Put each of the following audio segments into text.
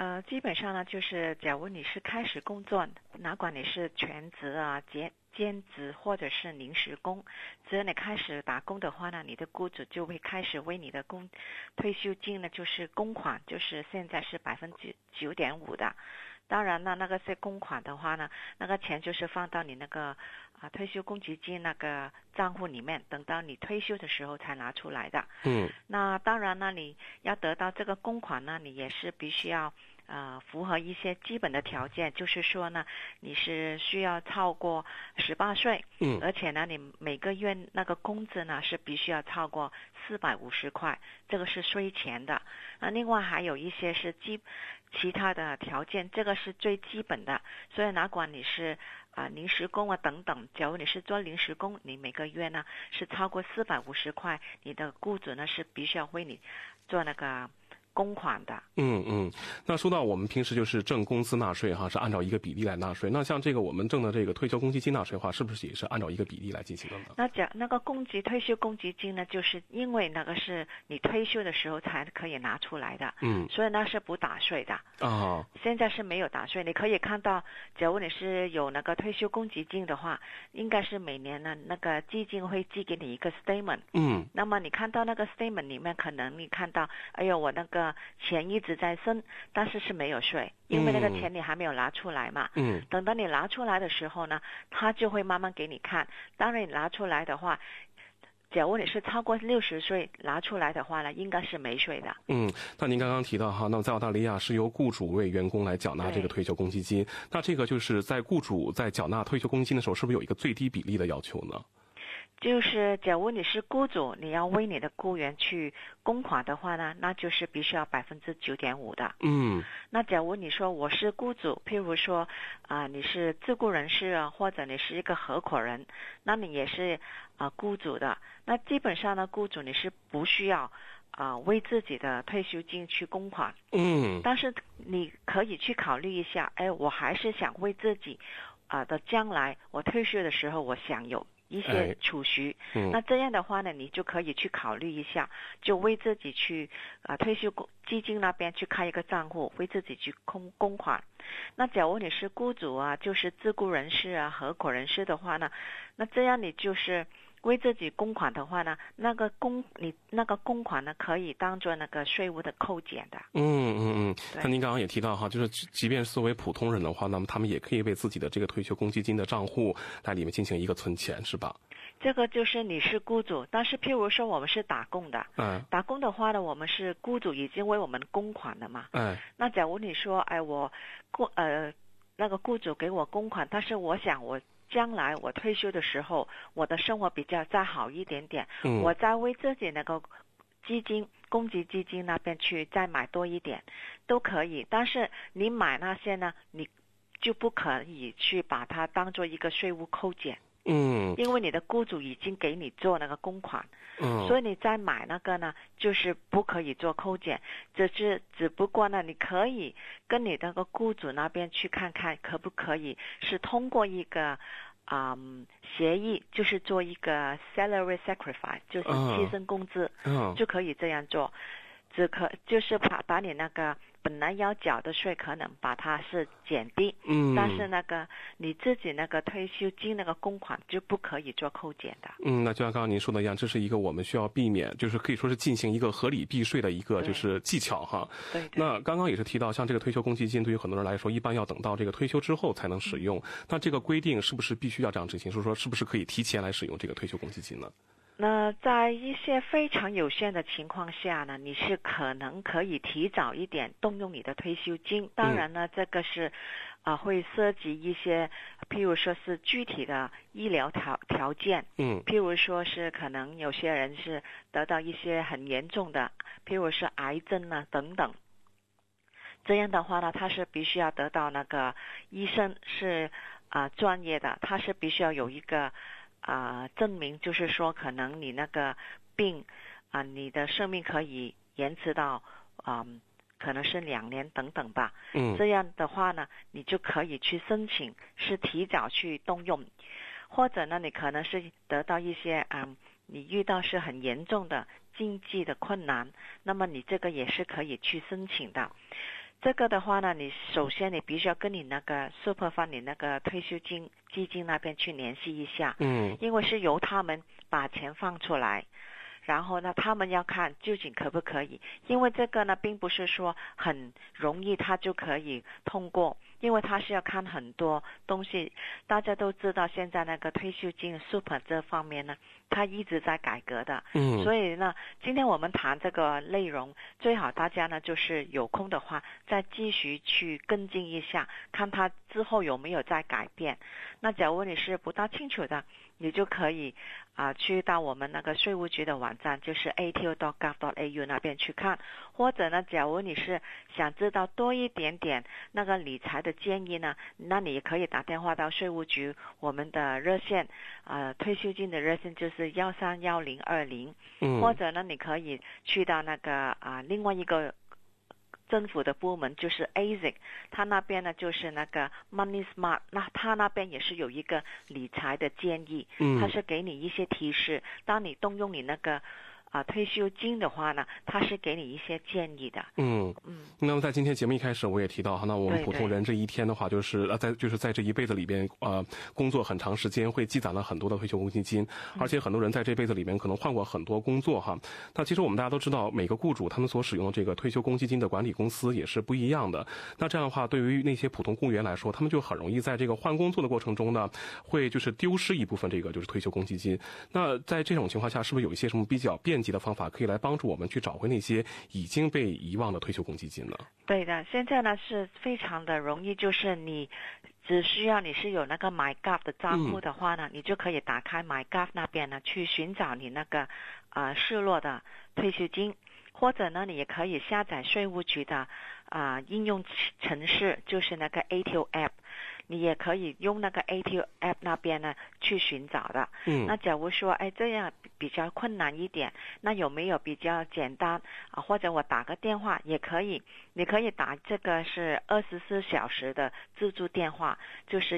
基本上呢，就是假如你是开始工作，哪管你是全职啊、兼职或者是临时工，只要你开始打工的话呢，你的雇主就会开始为你的退休金呢，就是公款，就是现在是9.5%的。当然呢，那个是公款的话呢，那个钱就是放到你那个退休公积金那个账户里面，等到你退休的时候才拿出来的。那当然呢，你要得到这个公款呢，你也是必须要符合一些基本的条件，就是说呢，你是需要超过18岁，而且呢，你每个月那个工资呢是必须要超过450块，这个是税前的。另外还有一些是其他的条件，这个是最基本的。所以哪管你是临时工啊等等，假如你是做临时工，你每个月呢是超过450块，你的雇主呢是必须要为你做那个公款的。 那说到我们平时就是挣工资纳税哈，是按照一个比例来纳税。那像这个我们挣的这个退休公积金纳税的话，是不是也是按照一个比例来进行的呢？ 那个退休公积金呢，就是因为那个是你退休的时候才可以拿出来的，所以那是不打税的。现在是没有打税。你可以看到，假如你是有那个退休公积金的话，应该是每年呢那个基金会寄给你一个 statement。那么你看到那个 statement 里面，可能你看到，哎呦，我那个钱一直在升，但是没有税，因为那个钱你还没有拿出来嘛。等到你拿出来的时候呢，他就会慢慢给你看。当然你拿出来的话，假如你是超过60岁拿出来的话呢，应该是没税的。 那您刚刚提到哈，那在澳大利亚是由雇主为员工来缴纳这个退休公积金，那这个就是在雇主在缴纳退休公积金的时候，是不是有一个最低比例的要求呢？ 就是假如你是雇主，你要为你的雇员去公款的话呢，那就是必须要9.5%的。那假如你说我是雇主，譬如说你是自雇人士啊，或者你是一个合伙人，那你也是雇主的，那基本上呢，雇主你是不需要为自己的退休金去公款。但是你可以去考虑一下，我还是想为自己的将来我退休的时候，我想有一些储蓄。那这样的话呢，你就可以去考虑一下，就为自己去退休基金那边去开一个账户，为自己去公款。那假如你是雇主啊，就是自雇人士啊、合伙人士的话呢，那这样你就是为自己公款的话呢，你那个公款呢，可以当做那个税务的扣减的。 那您刚刚也提到哈，就是即便是作为普通人的话，那么他们也可以为自己的这个退休公积金的账户来里面进行一个存钱，是吧？ 这个就是你是雇主，但是譬如说我们是打工的，打工的话呢，我们是雇主已经为我们公款了嘛。那假如你说，那个雇主给我公款，但是我想我将来我退休的时候，我的生活比较再好一点点，我再为自己那个公积基金那边去再买多一点都可以。但是你买那些呢，你就不可以去把它当做一个税务扣减。因为你的雇主已经给你做那个公款，所以你再买那个呢，就是不可以做扣减。只不过呢，你可以跟你那个雇主那边去看看，可不可以是通过一个协议，就是做一个 salary sacrifice， 就是牺牲工资，就可以这样做。就是把你那个本来要缴的税可能把它是减低，但是那个你自己那个退休金那个公款就不可以做扣减的。 那就像刚刚您说的一样，这是一个我们需要避免，就是可以说是进行一个合理避税的一个就是技巧哈。 对。 那刚刚也是提到，像这个退休公积金，对于很多人来说，一般要等到这个退休之后才能使用。那这个规定是不是必须要这样执行？就是说，是不是可以提前来使用这个退休公积金呢？ 那在一些非常有限的情况下呢，你是可能可以提早一点动用你的退休金。当然呢，这个是会涉及一些，譬如说是具体的医疗条件。譬如说是可能有些人是得到一些很严重的，譬如是癌症啊等等。这样的话呢，他是必须要得到那个医生是专业的，他是必须要有一个证明，就是说可能你那个病你的生命可以延迟到可能是2年等等吧。这样的话呢，你就可以去申请是提早去动用。或者呢，你可能是得到一些你遇到是很严重的经济的困难，那么你这个也是可以去申请的。 这个的话呢，你首先你必须要跟你那个 Super Fund 你那个退休基金那边去联系一下，因为是由他们把钱放出来，然后呢，他们要看究竟可不可以，因为这个呢，并不是说很容易他就可以通过，因为他是要看很多东西。大家都知道，现在那个退休金 Super 这方面呢，它一直在改革的。所以呢，今天我们谈这个内容，最好大家呢就是有空的话，再继续去跟进一下，看他之后有没有在改变。那假如你是不大清楚的，你就可以去到我们那个税务局的网站，就是 ato.gov.au 那边去看，或者呢，假如你是想知道多一点点那个理财的建议呢，那你也可以打电话到税务局，我们的热线退休金的热线就是131020，或者呢，你可以去到那个另外一个政府的部门，就是 ASIC， 他那边呢就是那个 Money Smart， 那他那边也是有一个理财的建议，他是给你一些提示，当你动用你那个退休金的话呢，他是给你一些建议的。 那么在今天节目一开始我也提到哈，那我们普通人这一天的话，就是在这一辈子里边工作很长时间，会积攒了很多的退休公积金，而且很多人在这辈子里面可能换过很多工作哈。那其实我们大家都知道，每个雇主他们所使用的这个退休公积金的管理公司也是不一样的。那这样的话，对于那些普通雇员来说，他们就很容易在这个换工作的过程中呢，会就是丢失一部分这个就是退休公积金。那在这种情况下，是不是有一些什么比较便捷的方法可以来帮助我们去找回那些已经被遗忘的退休公积金呢？ 对的，现在呢是非常的容易，就是你只需要你是有那个 MyGov 的账户的话呢，你就可以打开 MyGov 那边呢去寻找你那个失落的退休金，或者呢你也可以下载税务局的应用程式，就是那个 ATO App， 你也可以用那个 ATO App 那边呢去寻找的。那假如说这样比较困难一点，那有没有比较简单或者我打个电话也可以，你可以打这个是24小时的自助电话，就是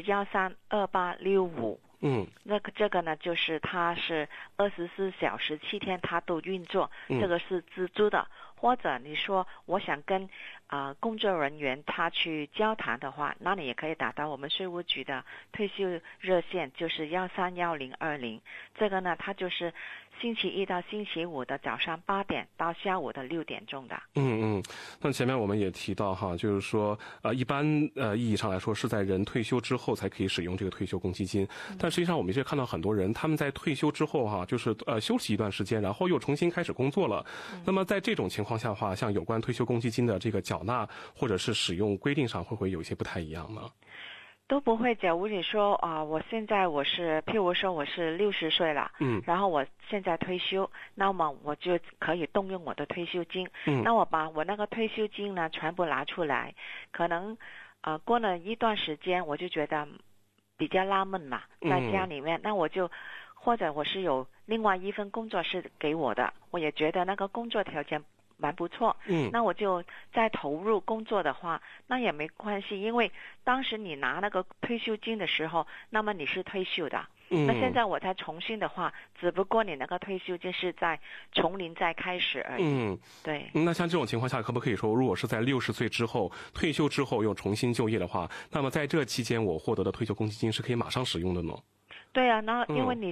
132865。这个呢就是它是24小时7天它都运作，这个是自助的。或者你说我想跟工作人员他去交谈的话，那你也可以打到我们税务局的退休热线，就是131020。这个呢，它就是星期一到星期五的早上8点到下午的6点钟的。 那前面我们也提到哈，就是说一般意义上来说是在人退休之后才可以使用这个退休公积金，但实际上我们也看到很多人他们在退休之后哈，就是休息一段时间，然后又重新开始工作了。那么在这种情况下的话，像有关退休公积金的这个缴纳或者是使用规定上，会不会有一些不太一样呢？ 都不会。假如你说我现在譬如说我是60岁了，然后我现在退休，那么我就可以动用我的退休金，那我把我那个退休金呢全部拿出来，可能过了一段时间，我就觉得比较纳闷嘛，在家里面，那我就或者我是有另外一份工作是给我的，我也觉得那个工作条件蛮不错，那我就再投入工作的话，那也没关系，因为当时你拿那个退休金的时候，那么你是退休的，那现在我再重新的话，只不过你那个退休金是在从零再开始而已。对。 那像这种情况下，可不可以说，如果是在60岁之后退休之后又重新就业的话，那么在这期间我获得的退休公积金是可以马上使用的呢？ 对啊，那因为你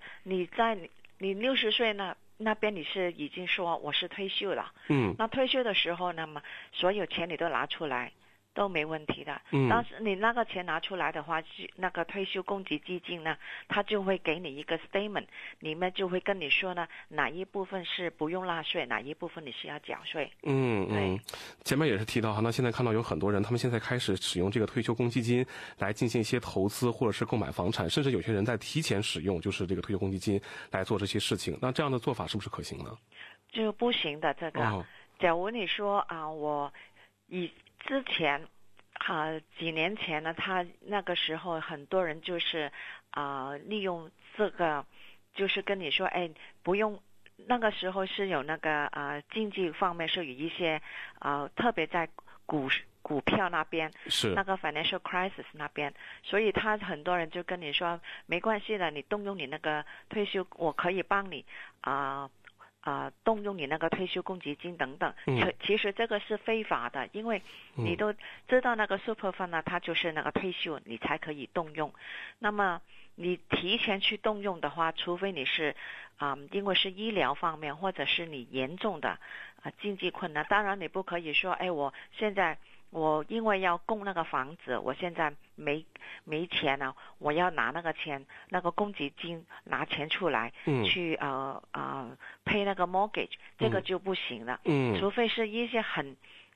60岁那边你是已经说我是退休了，那退休的时候，那么所有钱你都拿出来都没问题的。当时你那个钱拿出来的话，那个退休公积金呢，他就会给你一个 statement， 里面就会跟你说呢，哪一部分是不用纳税，哪一部分你是要缴税。 前面也是提到哈，那现在看到有很多人，他们现在开始使用这个退休公积金来进行一些投资，或者是购买房产，甚至有些人在提前使用就是这个退休公积金来做这些事情。那这样的做法是不是可行呢？ 就不行的，这个。假如你说我之前几年前呢，他那个时候很多人就是利用这个，就是跟你说不用，那个时候是有那个经济方面是有一些特别在股票那边，是那个 financial crisis 那边，所以他很多人就跟你说没关系的，你动用你那个退休，我可以帮你动用你那个退休公积金等等，其实这个是非法的，因为你都知道那个 super fund 呢，它就是那个退休你才可以动用。那么你提前去动用的话，除非你是因为是医疗方面，或者是你严重的经济困难，当然你不可以说，我现在我因为要供那个房子，我现在没钱了，我要拿那个钱，那个公积金拿钱出来，去pay 那个 mortgage， 这个就不行了。除非是一些很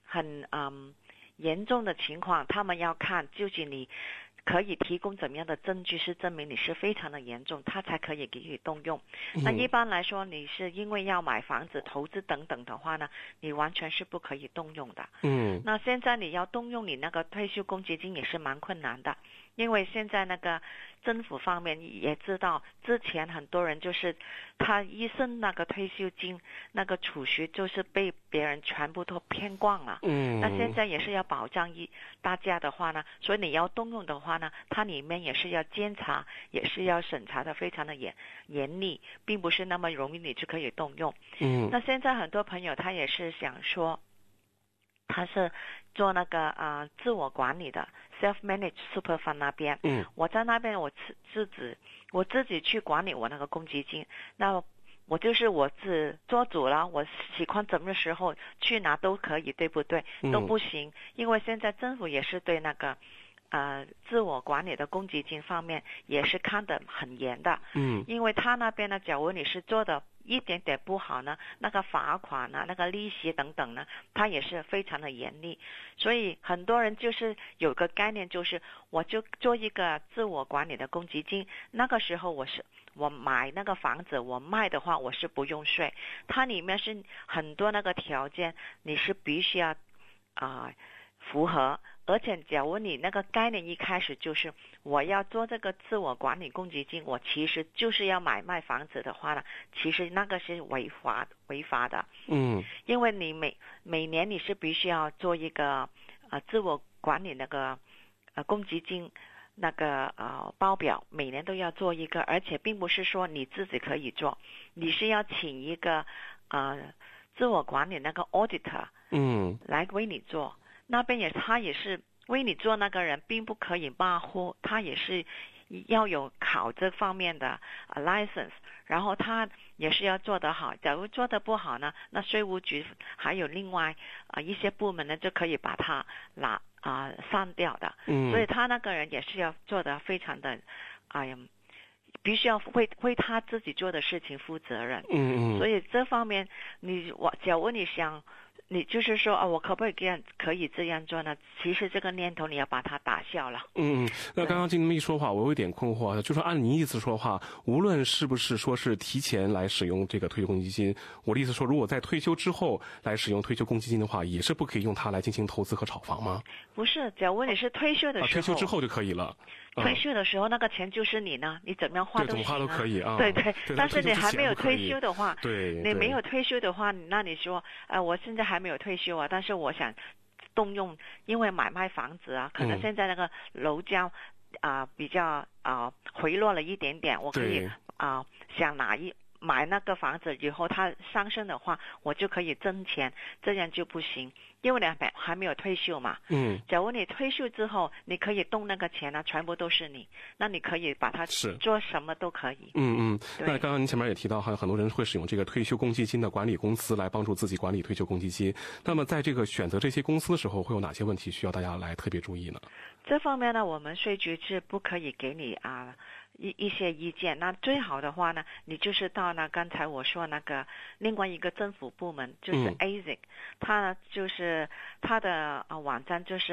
严重的情况，他们要看究竟你可以提供怎么样的证据是证明你是非常的严重，他才可以给予动用。那一般来说，你是因为要买房子、投资等等的话呢，你完全是不可以动用的。那现在你要动用你那个退休公积金也是蛮困难的，因为现在那个政府方面也知道，之前很多人就是他一生那个退休金那个储蓄就是被别人全部都骗光了。那现在也是要保障大家的话呢，所以你要动用的话呢，它里面也是要监察，也是要审查的非常的严厉，并不是那么容易你就可以动用。那现在很多朋友他也是想说，他是做那个自我管理的 self-managed super fund 那边，我在那边我自己去管理我那个公积金，那我就是我自做主了，我喜欢什么时候去拿都可以，对不对？都不行，因为现在政府也是对那个自我管理的公积金方面也是看得很严的。因为他那边呢，假如你是做的一点点不好呢，那个罚款呢，那个利息等等呢，它也是非常的严厉。所以很多人就是有个概念，就是我就做一个自我管理的公积金，那个时候我买那个房子，我卖的话我是不用税，它里面是很多那个条件你是必须要符合。而且假如你那个概念一开始就是我要做这个自我管理公积金，我其实就是要买卖房子的话呢，其实那个是违法的。因为你每年你是必须要做一个自我管理那个公积金那个报表，每年都要做一个，而且并不是说你自己可以做，你是要请一个自我管理那个 auditor 来为你做。那边他也是为你做那个人，并不可以马虎，他也是要有考这方面的license， 然后他也是要做得好。假如做得不好呢，那税务局还有另外一些部门呢，就可以把他删掉的。所以他那个人也是要做得非常的必须要为他自己做的事情负责任。所以这方面假如你想你就是说我可不可以这样做呢？其实这个念头你要把它打消了。 那刚刚经这么一说话，我有一点困惑，就说按您意思说的话，无论是不是说是提前来使用这个退休公积金，我的意思说，如果在退休之后来使用退休公积金的话，也是不可以用它来进行投资和炒房吗？ 不是，假如你是退休的时候， 退休之后就可以了。 退休的时候那个钱就是你呢，你怎么样花都行， 怎么花都可以啊。 对，但是你还没有退休的话， 你没有退休的话，那你说我现在还没有退休但是我想动用，因为买卖房子可能现在那个楼价比较回落了一点点，我可以想买那个房子以后它上升的话，我就可以挣钱，这样就不行，因为你还没有退休嘛。假如你退休之后，你可以动那个钱全部都是你，那你可以把它做什么都可以。 那刚刚您前面也提到，很多人会使用这个退休公积金的管理公司来帮助自己管理退休公积金。那么在这个选择这些公司的时候，会有哪些问题需要大家来特别注意呢？ 这方面呢，我们税局是不可以给你一些意见。那最好的话呢，你就是到刚才我说那个另外一个政府部门，就是 ASIC，它就是它的网站就是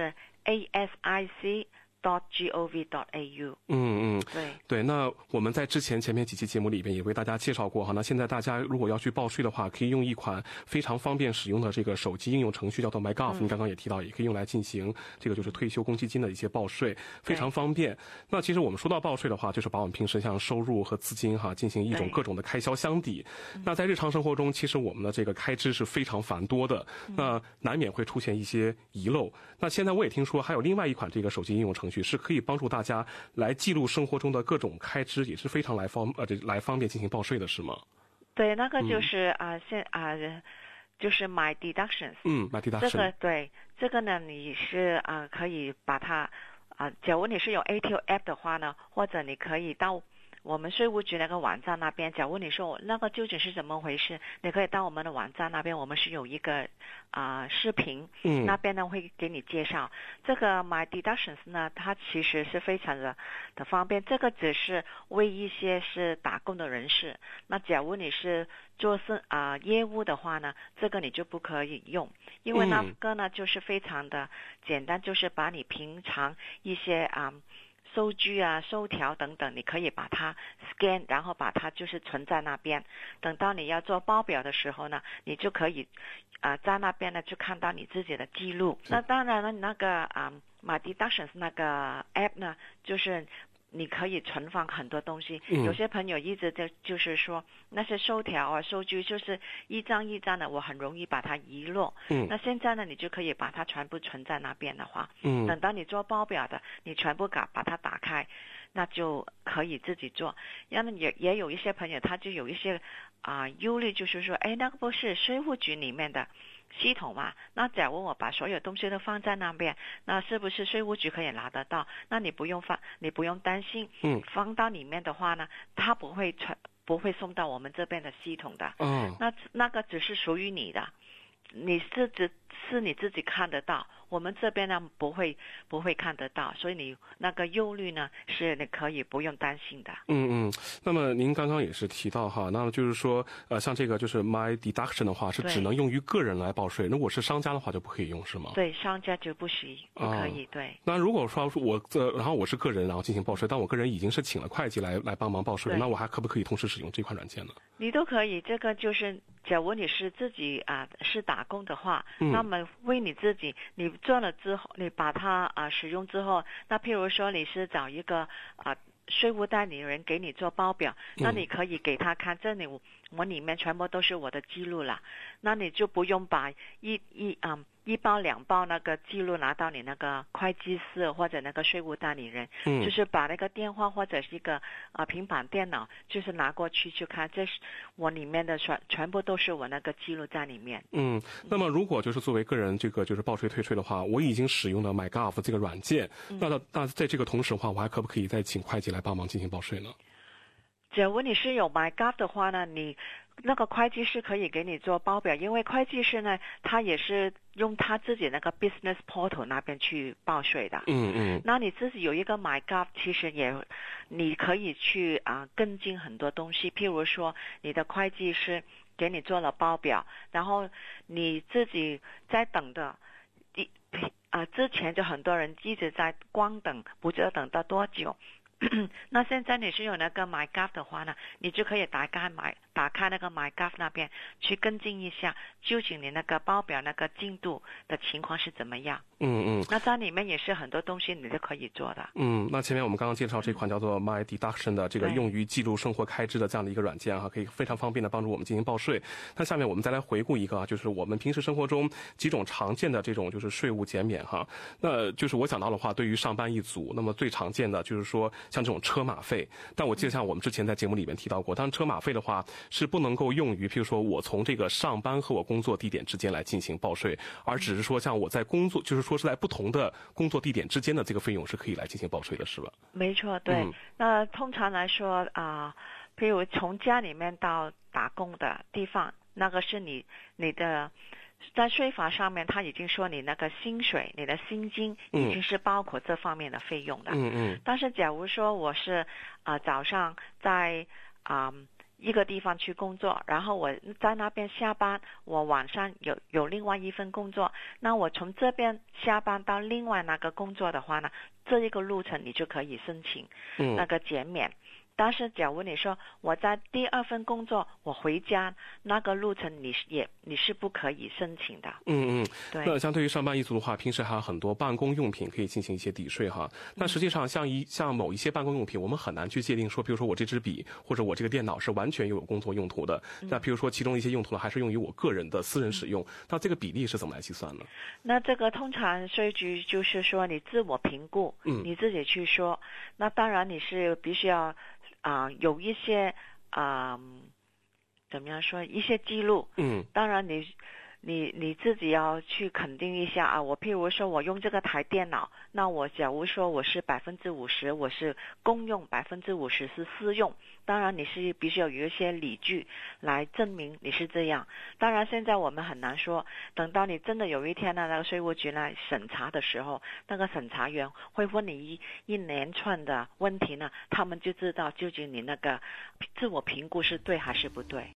asic.gov.au。 对。那我们在前面几期节目里边也为大家介绍过那现在大家如果要去报税的话，可以用一款非常方便使用的这个手机应用程序，叫做 MyGov。您刚刚也提到，也可以用来进行这个就是退休公积金的一些报税，非常方便。那其实我们说到报税的话，就是把我们平时像收入和资金进行一种各种的开销相抵。那在日常生活中，其实我们的这个开支是非常繁多的，那难免会出现一些遗漏。那现在我也听说还有另外一款这个手机应用程序是可以帮助大家来记录生活中的各种开支，也是非常来方便进行报税的，是吗？ 对，那个就是就是 My Deductions。 My Deductions。 这个呢，你是可以把它假如你是有 ATO App 的话呢，或者你可以到我们税务局那个网站那边，假如你说那个究竟是怎么回事，你可以到我们的网站那边，我们是有一个视频，那边呢会给你介绍这个 My Deductions 呢，它其实是非常的方便。这个只是为一些是打工的人士，那假如你是做业务的话呢，这个你就不可以用，因为那个呢就是非常的简单，就是把你平常一些收据收条等等，你可以把它 scan， 然后把它就是存在那边。等到你要做报表的时候呢，你就可以在那边呢就看到你自己的记录。那当然了，那个My Deductions 那个 app 呢，就是你可以存放很多东西。有些朋友一直就是说那些收条收据就是一张一张的，我很容易把它遗落。那现在呢，你就可以把它全部存在那边的话，等到你做报表的，你全部把它打开，那就可以自己做。然后也有一些朋友他就有一些忧虑，就是说那个不是税务局里面的系统嘛，那假如我把所有东西都放在那边，那是不是税务局可以拿得到？那你不用担心，放到里面的话呢，它不会送到我们这边的系统的。那个只是属于你的，你是你自己看得到，我们这边呢不会看得到，所以你那个忧虑呢是你可以不用担心的。 那么您刚刚也是提到哈，那么就是说像这个就是 My Deduction 的话是只能用于个人来报税，如果是商家的话就不可以用是吗？ 对，商家就不可以。对。 那如果说然后我是个人然后进行报税，但我个人已经是请了会计来帮忙报税，那我还可不可以同时使用这款软件呢？ 你都可以，这个就是假如你是自己是打工的话，那么为你自己你做了之后，你把它使用之后，那譬如说你是找一个税务代理人给你做报表，那你可以给他看，这里我里面全部都是我的记录了，那你就不用把一包两包那个记录拿到你那个会计师或者那个税务代理人，就是把那个电话或者是一个平板电脑，就是拿过去看，这是我里面的全部都是我那个记录在里面。 那么如果就是作为个人这个就是报税退税的话，我已经使用了 MyGov 这个软件，那在这个同时的话，我还可不可以再请会计来帮忙进行报税呢？ 假如你是有 MyGov 的话呢，你那个会计师可以给你做报表，因为会计师呢，他也是用他自己那个 Business Portal 那边去报税的。那你自己有一个 MyGov， 其实你可以去跟进很多东西，譬如说你的会计师给你做了报表，然后你自己在等的之前就很多人一直在光等，不知道等到多久。那现在你是有那个 MyGov 的话呢，你就可以打开那个 MyGov 那边去跟进一下，究竟你那个报表那个进度的情况是怎么样。那在里面也是很多东西你都可以做的。 那前面我们刚刚介绍这款叫做 My Deduction 的这个用于记录生活开支的这样的一个软件可以非常方便的帮助我们进行报税。那下面我们再来回顾一个就是我们平时生活中几种常见的这种就是税务减免那就是我讲到的话，对于上班一族，那么最常见的就是说像这种车马费，但我记得像我们之前在节目里面提到过，当然车马费的话是不能够用于譬如说我从这个上班和我工作地点之间来进行报税，而只是说像我在工作，就是说是在不同的工作地点之间的这个费用是可以来进行报税的，是吧？ 没错，对。那通常来说譬如从家里面到打工的地方，那个是你的在税法上面他已经说你那个薪水你的薪金已经是包括这方面的费用的。但是假如说我是早上在一个地方去工作，然后我在那边下班，我晚上有另外一份工作，那我从这边下班到另外那个工作的话呢，这一个路程你就可以申请那个减免。但是假如你说我在第二份工作我回家，那个路程你是不可以申请的。 对。那相对于上班一族的话，平时还有很多办公用品可以进行一些抵税那实际上像某一些办公用品，我们很难去界定说，比如说我这支笔或者我这个电脑是完全有工作用途的，那比如说其中一些用途呢还是用于我个人的私人使用，那这个比例是怎么来计算呢？ 那这个通常税局就是说你自我评估，你自己去说。那当然你是必须要有一些怎么样说一些记录。当然你自己要去肯定一下啊。我譬如说我用这个台电脑，那我假如说我是50%我是公用，50%是私用，当然你是必须要有一些理据来证明你是这样。当然现在我们很难说，等到你真的有一天呢，那个税务局来审查的时候，那个审查员会问你一连串的问题呢，他们就知道究竟你那个自我评估是对还是不对。